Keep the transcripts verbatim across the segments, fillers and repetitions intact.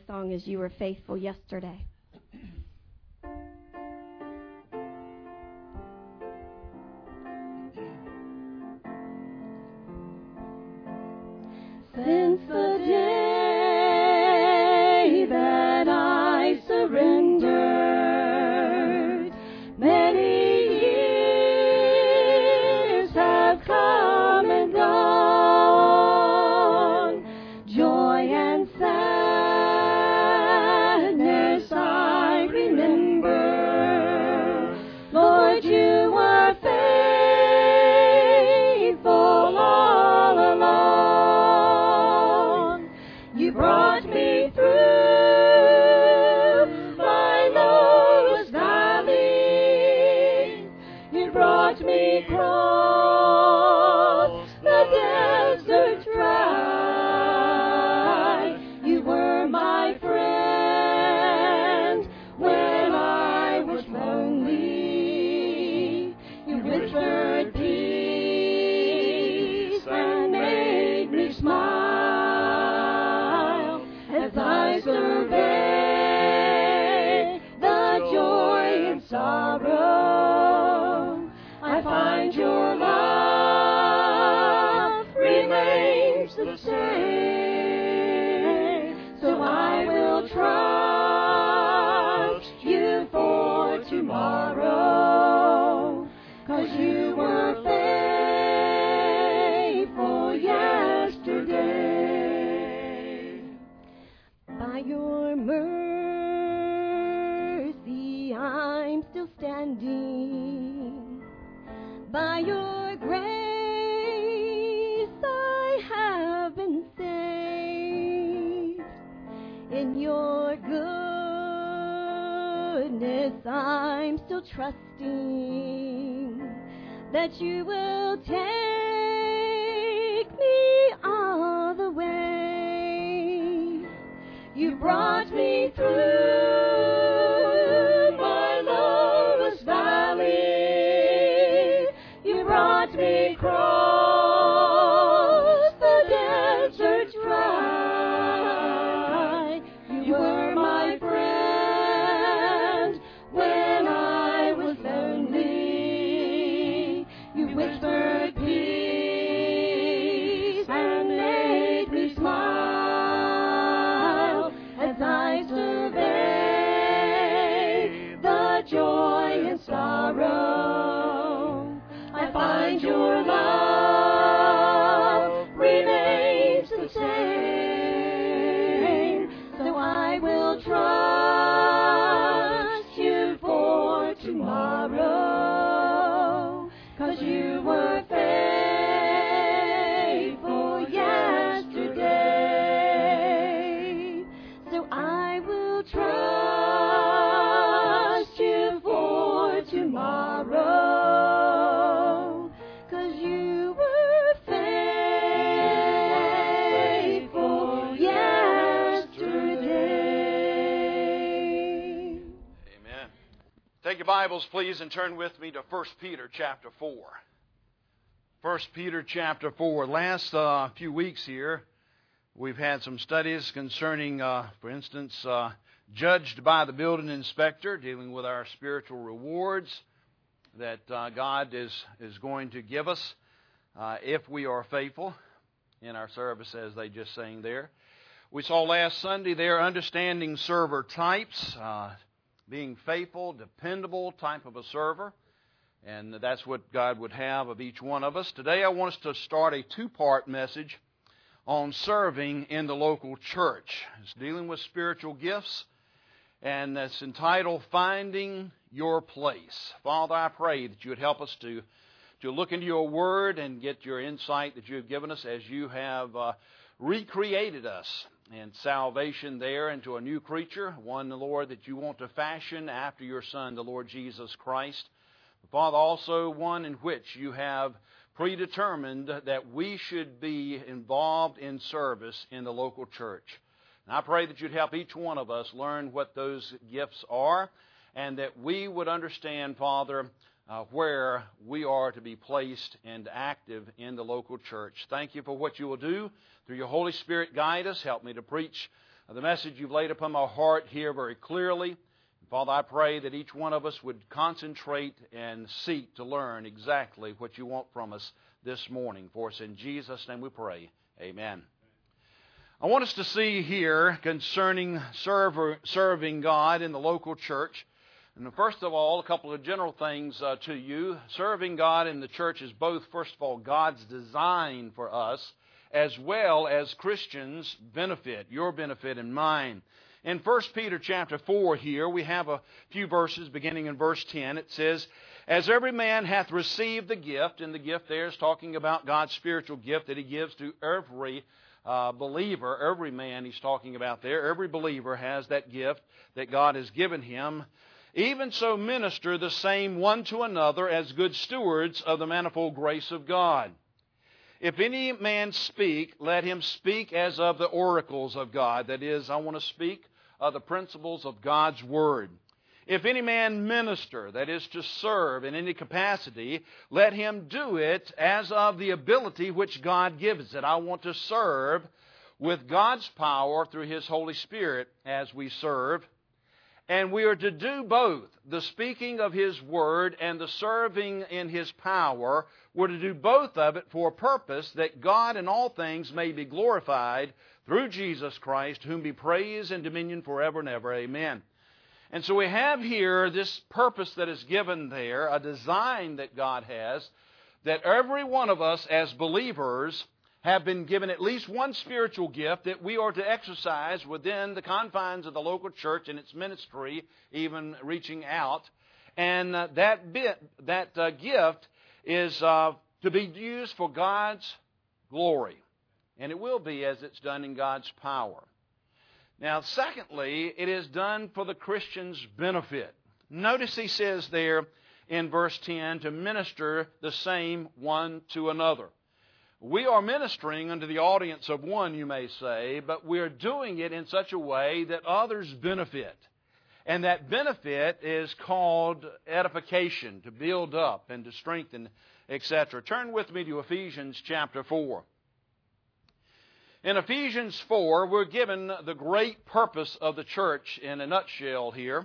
song is You Were Faithful Yesterday. Since the day that I surrendered, many years have come and gone. Joy and sadness I remember. Lord, you were faithful all along. You brought me through my lowest valley. You brought me across the desert dry. You were my friend when I was lonely. You whispered peace and made me smile as I survey the joy and sorrow. I find your love remains the same, so I will trust you for tomorrow, 'cause you were faithful yesterday. By your mercy I'm still standing. By your grace I have been saved. In your goodness I'm still trusting that you will take me all the way. You brought me through my lowest valley. You brought me across the desert dry. You were my friend when I was lonely. You whispered peace and made me smile as I survey the joy and sorrow. I find your love remains the same, so I will trust you for tomorrow, 'cause you were faithful yesterday, so I will trust you for tomorrow, 'cause you were faithful yesterday. Amen. Take your Bibles, please, and turn with me to First Peter chapter four. First Peter chapter four. Last uh, few weeks here, we've had some studies concerning, uh, for instance, uh, judged by the building inspector, dealing with our spiritual rewards that uh, God is, is going to give us uh, if we are faithful in our service, as they just sang there. We saw last Sunday there understanding server types, uh, being faithful, dependable type of a server, and that's what God would have of each one of us. Today I want us to start a two-part message on serving in the local church. It's dealing with spiritual gifts, and it's entitled Finding Your Place. Father, I pray that you would help us to, to look into your word and get your insight that you have given us as you have uh, recreated us in salvation there into a new creature, one, Lord, that you want to fashion after your Son, the Lord Jesus Christ. Father, also one in which you have predetermined that we should be involved in service in the local church. And I pray that you'd help each one of us learn what those gifts are, and that we would understand, Father, uh, where we are to be placed and active in the local church. Thank you for what you will do. Through your Holy Spirit, guide us. Help me to preach the message you've laid upon my heart here very clearly. Father, I pray that each one of us would concentrate and seek to learn exactly what you want from us this morning. For us in Jesus' name we pray. Amen. I want us to see here concerning server, serving God in the local church. And first of all, a couple of general things uh, to you. Serving God in the church is both, first of all, God's design for us, as well as Christians' benefit, your benefit and mine. In First Peter chapter four here, we have a few verses beginning in verse ten. It says, "As every man hath received the gift," and the gift there is talking about God's spiritual gift that He gives to every uh, believer, every man He's talking about there. Every believer has that gift that God has given him. "Even so minister the same one to another as good stewards of the manifold grace of God. If any man speak, let him speak as of the oracles of God." That is, I want to speak of the principles of God's Word. "If any man minister," that is to serve in any capacity, "let him do it as of the ability which God gives it." I want to serve with God's power through His Holy Spirit as we serve. And we are to do both, the speaking of His Word and the serving in His power. We're to do both of it for a purpose that God in all things may be glorified through Jesus Christ, whom be praise and dominion forever and ever. Amen. And so we have here this purpose that is given there, a design that God has, that every one of us as believers have been given at least one spiritual gift that we are to exercise within the confines of the local church and its ministry, even reaching out. And uh, that bit, that uh, gift is uh, to be used for God's glory. And it will be as it's done in God's power. Now, secondly, it is done for the Christian's benefit. Notice he says there in verse ten, to minister the same one to another. We are ministering unto the audience of one, you may say, but we're doing it in such a way that others benefit. And that benefit is called edification, to build up and to strengthen, et cetera. Turn with me to Ephesians chapter four. In Ephesians four, we're given the great purpose of the church in a nutshell here.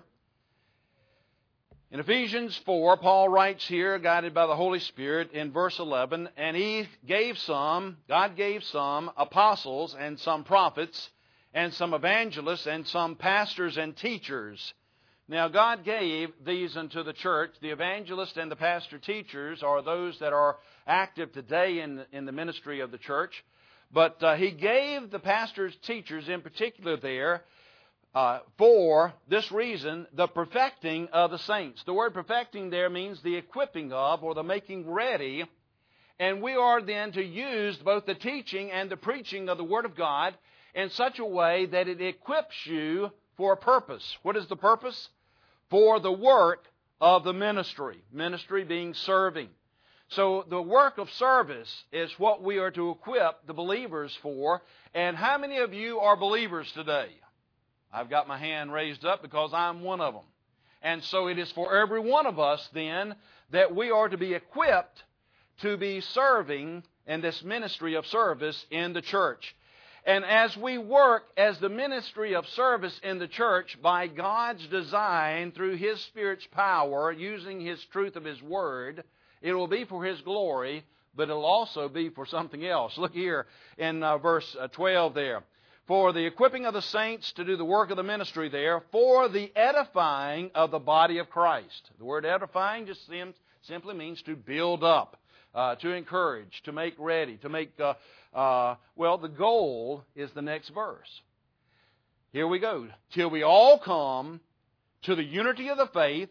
In Ephesians four, Paul writes here, guided by the Holy Spirit, in verse eleven, "And He gave some, God gave some apostles and some prophets and some evangelists and some pastors and teachers." Now, God gave these unto the church. The evangelists and the pastor teachers are those that are active today in, in the ministry of the church. But uh, He gave the pastors, teachers in particular there, Uh, for this reason, the perfecting of the saints. The word perfecting there means the equipping of or the making ready. And we are then to use both the teaching and the preaching of the Word of God in such a way that it equips you for a purpose. What is the purpose? For the work of the ministry. Ministry being serving. So the work of service is what we are to equip the believers for. And how many of you are believers today? I've got my hand raised up because I'm one of them. And so it is for every one of us then that we are to be equipped to be serving in this ministry of service in the church. And as we work as the ministry of service in the church by God's design through His Spirit's power, using His truth of His Word, it will be for His glory, but it will also be for something else. Look here in uh, verse twelve there. "For the equipping of the saints to do the work of the ministry there, for the edifying of the body of Christ." The word edifying just simply means to build up, uh, to encourage, to make ready, to make, uh, uh, well, the goal is the next verse. Here we go. "Till we all come to the unity of the faith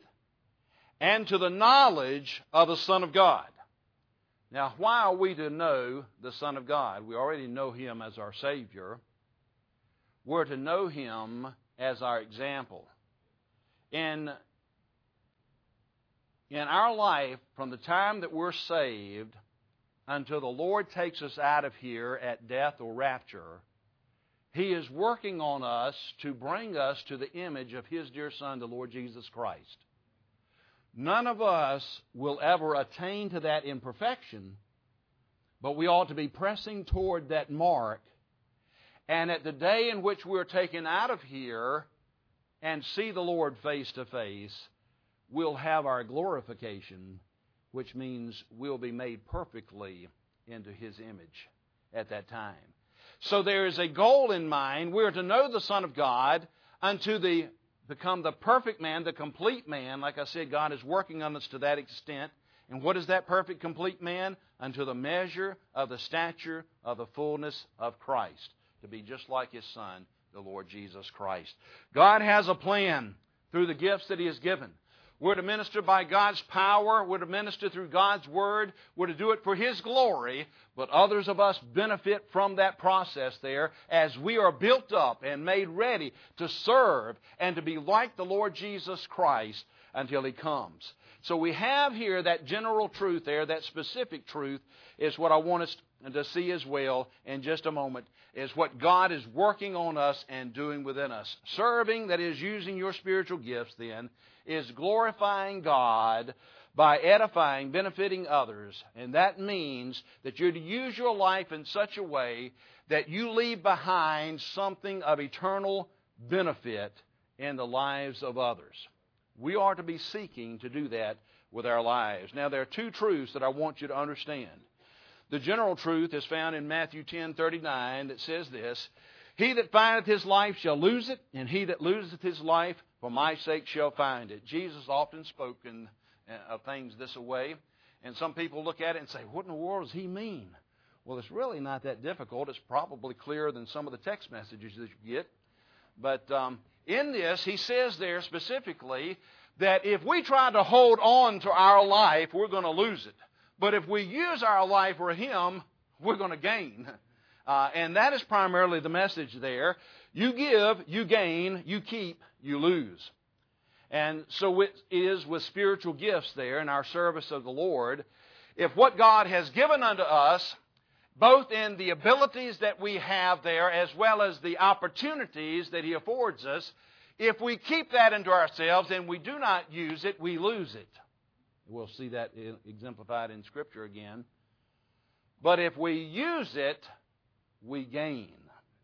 and to the knowledge of the Son of God." Now, why are we to know the Son of God? We already know Him as our Savior. We're to know Him as our example. In, in our life, from the time that we're saved until the Lord takes us out of here at death or rapture, He is working on us to bring us to the image of His dear Son, the Lord Jesus Christ. None of us will ever attain to that in perfection, but we ought to be pressing toward that mark. And at the day in which we're taken out of here and see the Lord face to face, we'll have our glorification, which means we'll be made perfectly into His image at that time. So there is a goal in mind. We're to know the Son of God unto the become the perfect man, the complete man. Like I said, God is working on us to that extent. And what is that perfect, complete man? Unto the measure of the stature of the fullness of Christ, to be just like His Son, the Lord Jesus Christ. God has a plan through the gifts that He has given. We're to minister by God's power. We're to minister through God's Word. We're to do it for His glory. But others of us benefit from that process there as we are built up and made ready to serve and to be like the Lord Jesus Christ until He comes. So we have here that general truth there, that specific truth is what I want us to see as well in just a moment, is what God is working on us and doing within us. Serving, that is using your spiritual gifts then, is glorifying God by edifying, benefiting others. And that means that you're to use your life in such a way that you leave behind something of eternal benefit in the lives of others. We are to be seeking to do that with our lives. Now, there are two truths that I want you to understand. The general truth is found in Matthew ten thirty-nine that says this, He that findeth his life shall lose it, and he that loseth his life for my sake shall find it. Jesus often spoke in, uh, of things this way, and some people look at it and say, what in the world does He mean? Well, it's really not that difficult. It's probably clearer than some of the text messages that you get. But um, in this, He says there specifically that if we try to hold on to our life, we're going to lose it. But if we use our life for Him, we're going to gain. Uh, and that is primarily the message there. You give, you gain, you keep, you lose. And so it is with spiritual gifts there in our service of the Lord. If what God has given unto us, both in the abilities that we have there as well as the opportunities that He affords us, if we keep that into ourselves and we do not use it, we lose it. We'll see that exemplified in Scripture again. But if we use it, we gain.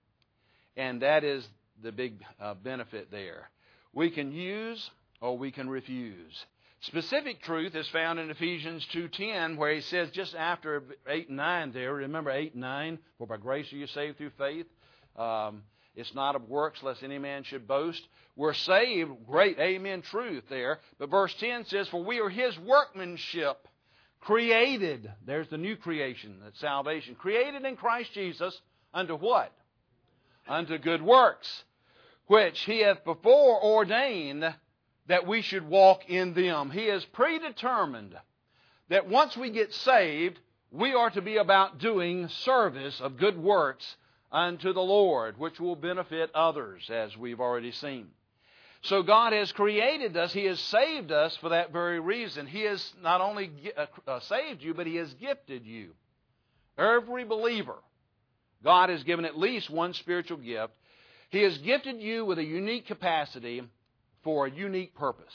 And that is the big uh, benefit there. We can use or we can refuse. Specific truth is found in Ephesians two ten, where he says just after eight and nine there, remember eight and nine, for by grace are you saved through faith. Um, it's not of works, lest any man should boast. We're saved, great, amen, truth there. But verse ten says, for we are His workmanship, created. There's the new creation, that's salvation. Created in Christ Jesus unto what? Unto good works, which He hath before ordained that we should walk in them. He has predetermined that once we get saved, we are to be about doing service of good works unto the Lord, which will benefit others, as we've already seen. So God has created us. He has saved us for that very reason. He has not only uh, saved you, but He has gifted you. Every believer, God has given at least one spiritual gift. He has gifted you with a unique capacity for a unique purpose.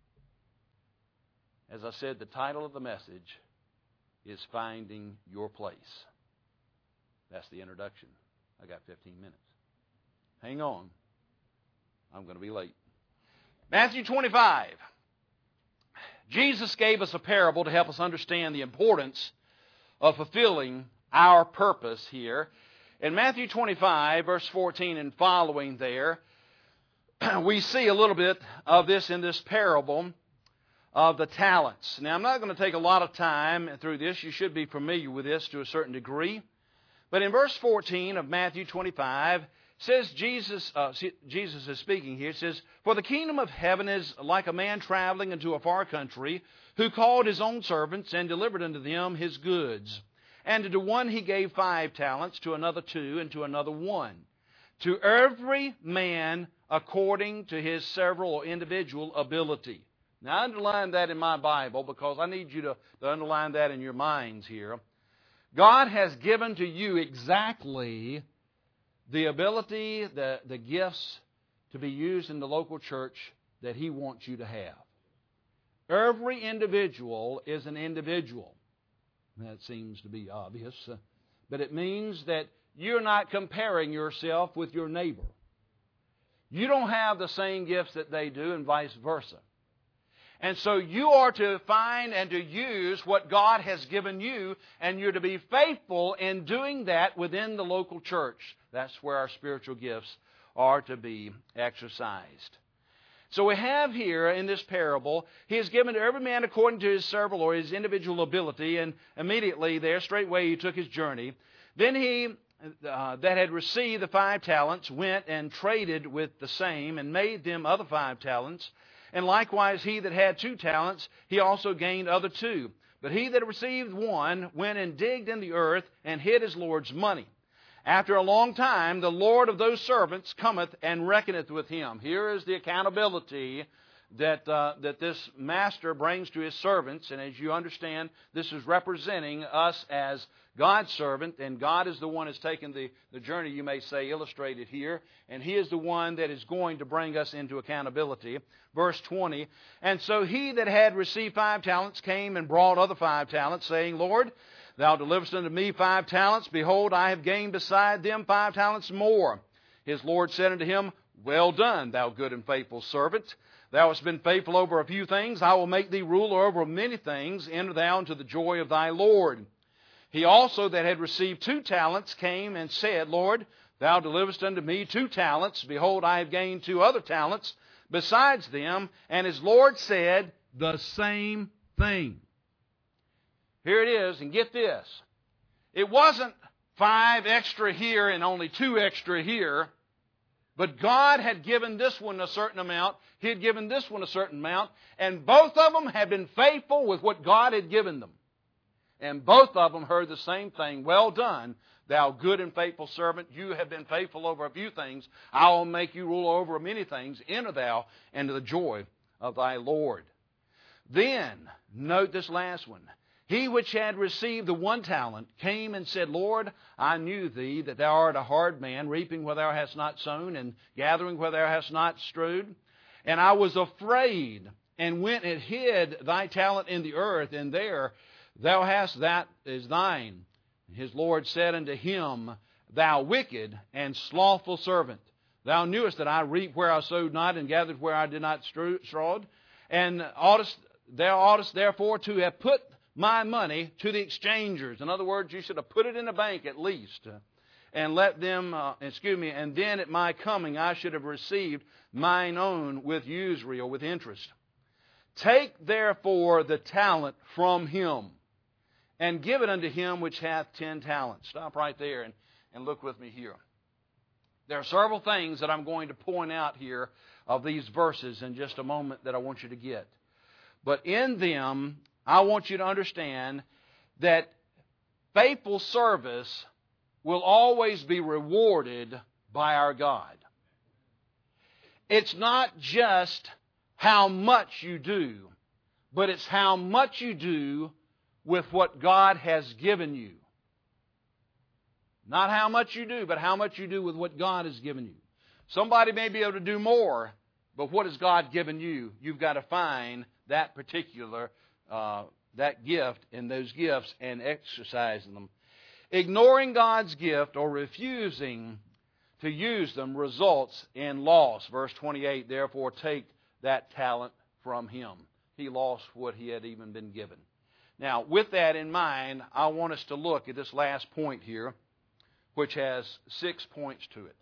As I said, the title of the message is Finding Your Place. That's the introduction. I got fifteen minutes. Hang on. I'm going to be late. Matthew twenty-five. Jesus gave us a parable to help us understand the importance of fulfilling our purpose here. In Matthew twenty-five, verse fourteen and following there, we see a little bit of this in this parable of the talents. Now, I'm not going to take a lot of time through this. You should be familiar with this to a certain degree. But in verse fourteen of Matthew twenty-five, says Jesus, uh, Jesus is speaking here, it says, for the kingdom of heaven is like a man traveling into a far country, who called his own servants and delivered unto them his goods. And to one he gave five talents, to another two, and to another one. To every man according to his several or individual ability. Now, I underline that in my Bible because I need you to, to underline that in your minds here. God has given to you exactly the ability, the, the gifts to be used in the local church that He wants you to have. Every individual is an individual. That seems to be obvious. But it means that you're not comparing yourself with your neighbor. You don't have the same gifts that they do, and vice versa. And so you are to find and to use what God has given you, and you're to be faithful in doing that within the local church. That's where our spiritual gifts are to be exercised. So we have here in this parable, He has given to every man according to his several or his individual ability, and immediately there, straightway, he took his journey. Then he uh, that had received the five talents went and traded with the same, and made them other five talents. And likewise he that had two talents, he also gained other two. But he that received one went and digged in the earth, and hid his Lord's money. After a long time, the Lord of those servants cometh and reckoneth with him. Here is the accountability that uh, that this master brings to his servants. And as you understand, this is representing us as God's servant, and God is the one who's taken the, the journey, you may say, illustrated here, and He is the one that is going to bring us into accountability. Verse twenty, and so he that had received five talents came and brought other five talents, saying, Lord, Thou deliverest unto me five talents. Behold, I have gained beside them five talents more. His Lord said unto him, Well done, thou good and faithful servant. Thou hast been faithful over a few things. I will make thee ruler over many things. Enter thou into the joy of thy Lord. He also that had received two talents came and said, Lord, Thou deliverest unto me two talents. Behold, I have gained two other talents besides them. And his Lord said the same thing. Here it is, and get this. It wasn't five extra here and only two extra here. But God had given this one a certain amount. He had given this one a certain amount. And both of them had been faithful with what God had given them. And both of them heard the same thing. Well done, thou good and faithful servant. You have been faithful over a few things. I will make you rule over many things. Enter thou into the joy of thy Lord. Then, note this last one. He which had received the one talent came and said, Lord, I knew thee, that thou art a hard man, reaping where thou hast not sown, and gathering where thou hast not strewed. And I was afraid, and went and hid thy talent in the earth, and there thou hast that is thine. His Lord said unto him, Thou wicked and slothful servant, thou knewest that I reap where I sowed not, and gathered where I did not strawed. And oughtest, thou oughtest therefore to have put my money to the exchangers. In other words, you should have put it in a bank at least, and let them, uh, excuse me, and then at my coming I should have received mine own with usury or with interest. Take therefore the talent from him, and give it unto him which hath ten talents. Stop right there and, and look with me here. There are several things that I'm going to point out here of these verses in just a moment that I want you to get. But in them, I want you to understand that faithful service will always be rewarded by our God. It's not just how much you do, but it's how much you do with what God has given you. Not how much you do, but how much you do with what God has given you. Somebody may be able to do more, but what has God given you? You've got to find that particular uh, that gift and those gifts and exercising them. Ignoring God's gift or refusing to use them results in loss. Verse twenty-eight, therefore take that talent from him. He lost what he had even been given. Now, with that in mind, I want us to look at this last point here, which has six points to it.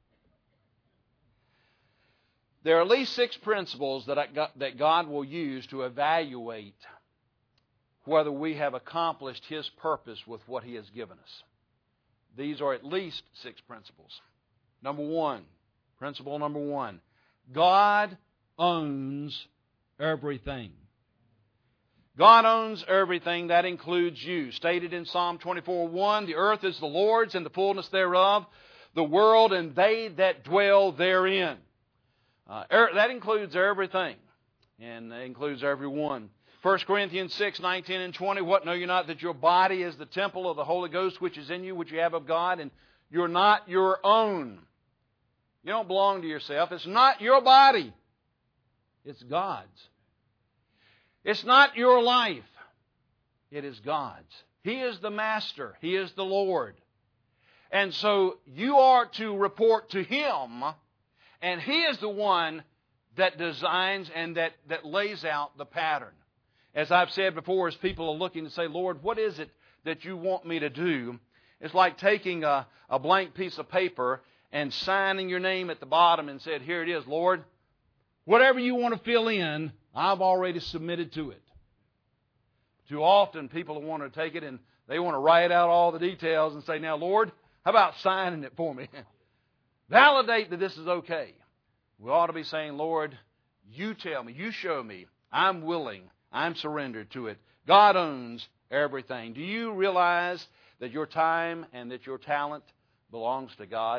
There are at least six principles that, I got, that God will use to evaluate whether we have accomplished His purpose with what He has given us. These are at least six principles. Number one, principle number one, God owns everything. God owns everything. That includes you. Stated in Psalm twenty-four one, the earth is the Lord's and the fullness thereof, the world and they that dwell therein. Uh, er, that includes everything, and that includes everyone. First Corinthians six nineteen and twenty, what know you not that your body is the temple of the Holy Ghost which is in you, which you have of God, and you're not your own. You don't belong to yourself. It's not your body. It's God's. It's not your life. It is God's. He is the master. He is the Lord. And so you are to report to Him, and He is the one that designs and that, that lays out the pattern. As I've said before, as people are looking to say, Lord, what is it that you want me to do? It's like taking a, a blank piece of paper and signing your name at the bottom and said, here it is, Lord. Whatever you want to fill in, I've already submitted to it. Too often people want to take it and they want to write out all the details and say, now, Lord, how about signing it for me? Validate that this is okay. We ought to be saying, Lord, you tell me, you show me, I'm willing, I'm surrendered to it. God owns everything. Do you realize that your time and that your talent belongs to God?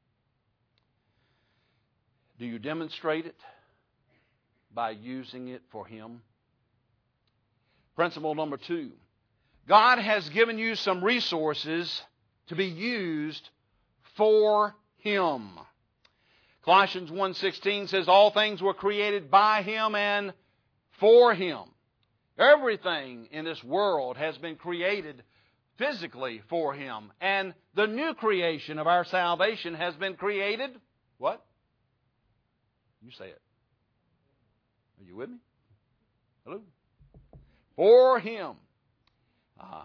Do you demonstrate it by using it for Him? Principle number two. God has given you some resources to be used for Him. Colossians one sixteen says, all things were created by Him and for Him. Everything in this world has been created physically for Him. And the new creation of our salvation has been created, what? You say it. Are you with me? Hello? For Him. Uh,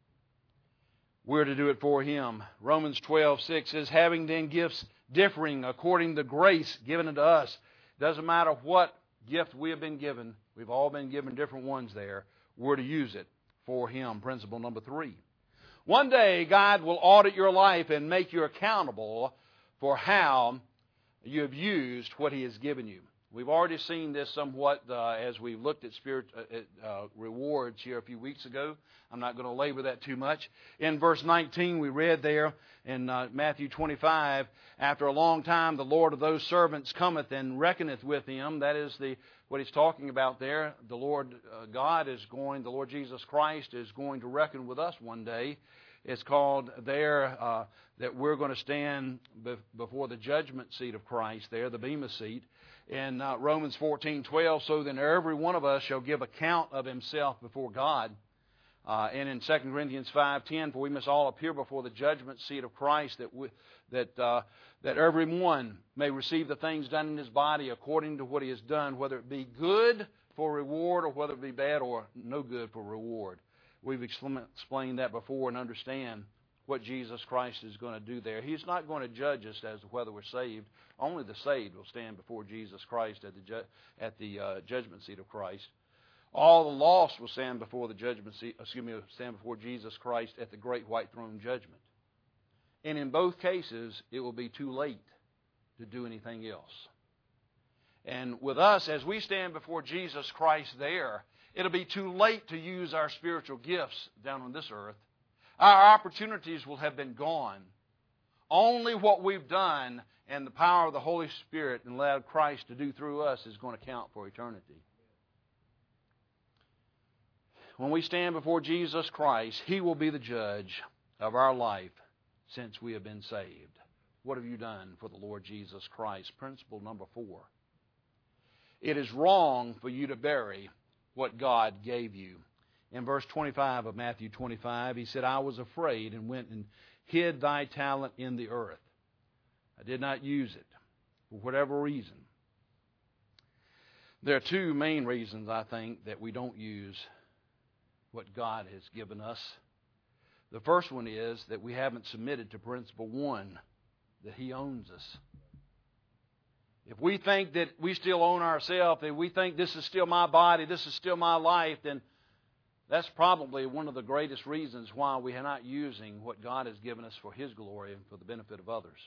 we're to do it for Him. Romans twelve six says, having then gifts differing according to grace given unto us. Doesn't matter what gift we have been given. We've all been given different ones there. We're to use it for Him. Principle number three. One day, God will audit your life and make you accountable for how you have used what He has given you. We've already seen this somewhat uh, as we looked at spirit uh, uh, rewards here a few weeks ago. I'm not going to labor that too much. In verse nineteen, we read there in uh, Matthew twenty-five, after a long time the Lord of those servants cometh and reckoneth with him. That is the what he's talking about there. The Lord uh, God is going, the Lord Jesus Christ is going to reckon with us one day. It's called there uh, that we're going to stand be- before the judgment seat of Christ there, the Bema seat. In uh, Romans fourteen twelve, so then every one of us shall give account of himself before God. Uh, and in Second Corinthians five ten, for we must all appear before the judgment seat of Christ, that we, that uh, that every one may receive the things done in his body according to what he has done, whether it be good for reward or whether it be bad or no good for reward. We've explained that before and understand what Jesus Christ is going to do there. He's not going to judge us as to whether we're saved. Only the saved will stand before Jesus Christ at the ju- at the uh, judgment seat of Christ. All the lost will stand before the judgment seat. Excuse me, stand before Jesus Christ at the great white throne judgment. And in both cases, it will be too late to do anything else. And with us, as we stand before Jesus Christ there, it'll be too late to use our spiritual gifts down on this earth. Our opportunities will have been gone. Only what we've done and the power of the Holy Spirit and allowed Christ to do through us is going to count for eternity. When we stand before Jesus Christ, He will be the judge of our life since we have been saved. What have you done for the Lord Jesus Christ? Principle number four. It is wrong for you to bury what God gave you. In verse twenty-five of Matthew twenty-five, He said, I was afraid and went and hid thy talent in the earth. I did not use it for whatever reason. There are two main reasons, I think, that we don't use what God has given us. The first one is that we haven't submitted to principle one, that He owns us. If we think that we still own ourselves, if we think this is still my body, this is still my life, then that's probably one of the greatest reasons why we are not using what God has given us for His glory and for the benefit of others.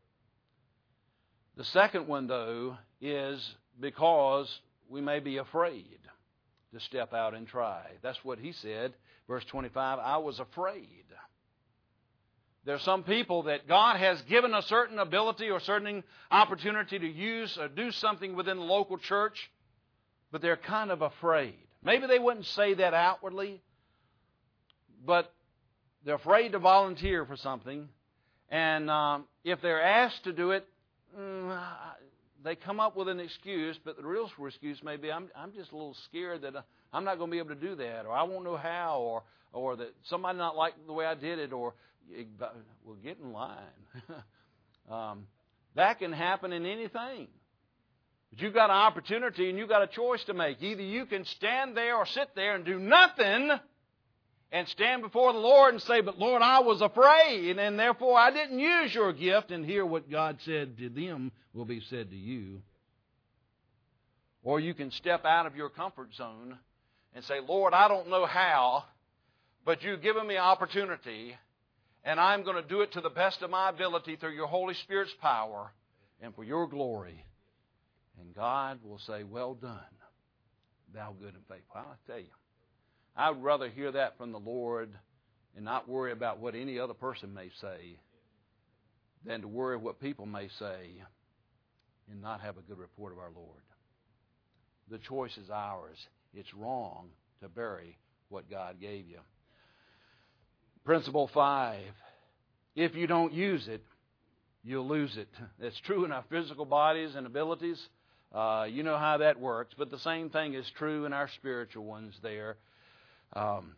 The second one, though, is because we may be afraid to step out and try. That's what He said, verse twenty-five, I was afraid. There are some people that God has given a certain ability or certain opportunity to use or do something within the local church, but they're kind of afraid. Maybe they wouldn't say that outwardly, but they're afraid to volunteer for something. And um, if they're asked to do it, mm, they come up with an excuse, but the real excuse may be, I'm, I'm just a little scared that I'm not going to be able to do that, or I won't know how, or or that somebody not like the way I did it, or well, get in line. um, that can happen in anything. But you've got an opportunity and you've got a choice to make. Either you can stand there or sit there and do nothing and stand before the Lord and say, but Lord, I was afraid, and therefore I didn't use your gift, and hear what God said to them will be said to you. Or you can step out of your comfort zone and say, Lord, I don't know how, but you've given me opportunity, and I'm going to do it to the best of my ability through your Holy Spirit's power and for your glory. And God will say, well done, thou good and faithful. I'll tell you, I would rather hear that from the Lord and not worry about what any other person may say than to worry what people may say and not have a good report of our Lord. The choice is ours. It's wrong to bury what God gave you. Principle five, if you don't use it, you'll lose it. It's true in our physical bodies and abilities. Uh, you know how that works. But the same thing is true in our spiritual ones there. Um,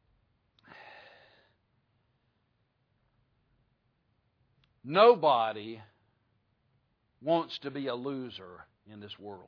nobody wants to be a loser in this world.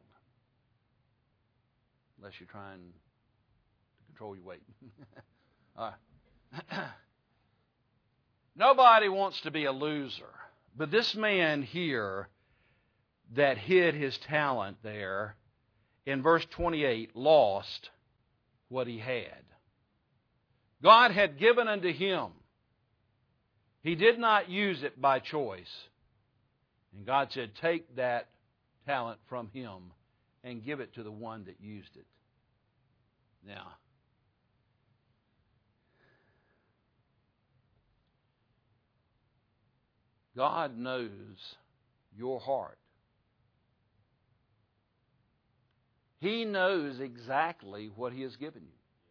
Unless you're trying to control your weight. All right. Nobody wants to be a loser. But this man here that hid his talent there, in verse twenty-eight, lost what he had. God had given unto him. He did not use it by choice. And God said, take that talent from him and give it to the one that used it. Now, God knows your heart. He knows exactly what He has given you.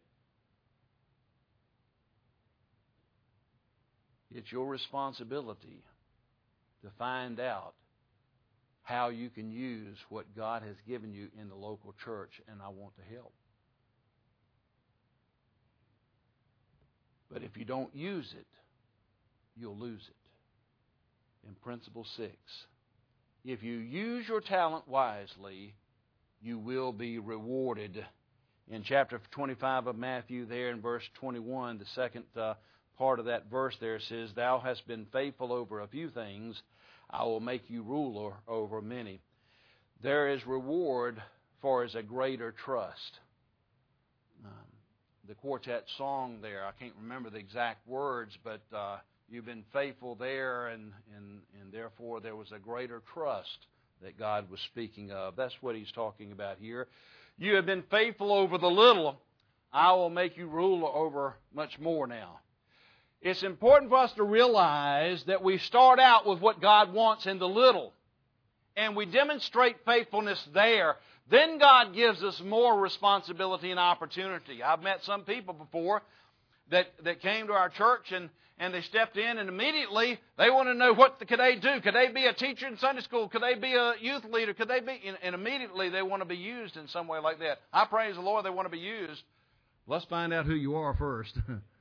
It's your responsibility to find out how you can use what God has given you in the local church, and I want to help. But if you don't use it, you'll lose it. In principle six, if you use your talent wisely, you will be rewarded. In chapter twenty-five of Matthew, there in verse twenty-one, the second uh, part of that verse there says, thou hast been faithful over a few things, I will make you ruler over many. There is reward for is a greater trust. Um, the quartet song there, I can't remember the exact words, but uh, you've been faithful there, and, and, and therefore there was a greater trust that God was speaking of. That's what He's talking about here. You have been faithful over the little, I will make you ruler over much more now. It's important for us to realize that we start out with what God wants in the little, and we demonstrate faithfulness there. Then God gives us more responsibility and opportunity. I've met some people before that, that came to our church, and, and they stepped in, and immediately they want to know what the, could they do. Could they be a teacher in Sunday school? Could they be a youth leader? Could they be? And, and immediately they want to be used in some way like that. I praise the Lord they want to be used. Let's find out who you are first.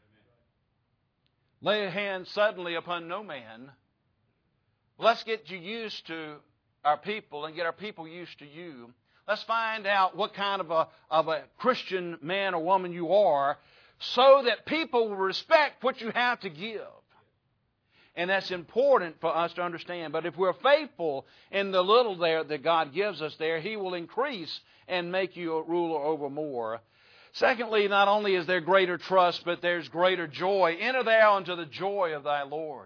Lay a hand suddenly upon no man. Let's get you used to our people and get our people used to you. Let's find out what kind of a, of a Christian man or woman you are so that people will respect what you have to give. And that's important for us to understand. But if we're faithful in the little there that God gives us there, He will increase and make you a ruler over more. Secondly, not only is there greater trust, but there's greater joy. Enter thou into the joy of thy Lord.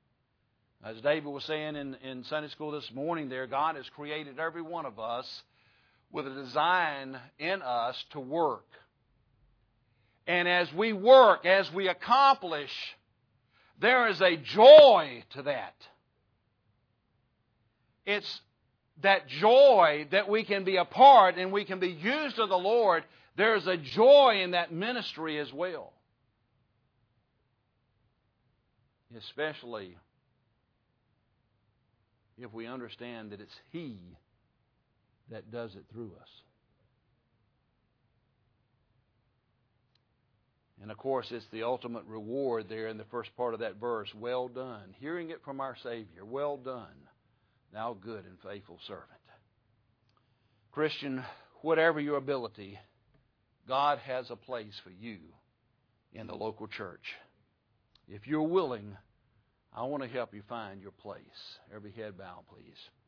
As David was saying in, in Sunday school this morning there, God has created every one of us with a design in us to work. And as we work, as we accomplish, there is a joy to that. It's that joy that we can be a part and we can be used of the Lord. There's a joy in that ministry as well. Especially if we understand that it's He that does it through us. And of course, it's the ultimate reward there in the first part of that verse. Well done. Hearing it from our Savior. Well done, thou good and faithful servant. Christian, whatever your ability, God has a place for you in the local church. If you're willing, I want to help you find your place. Every head bow, please.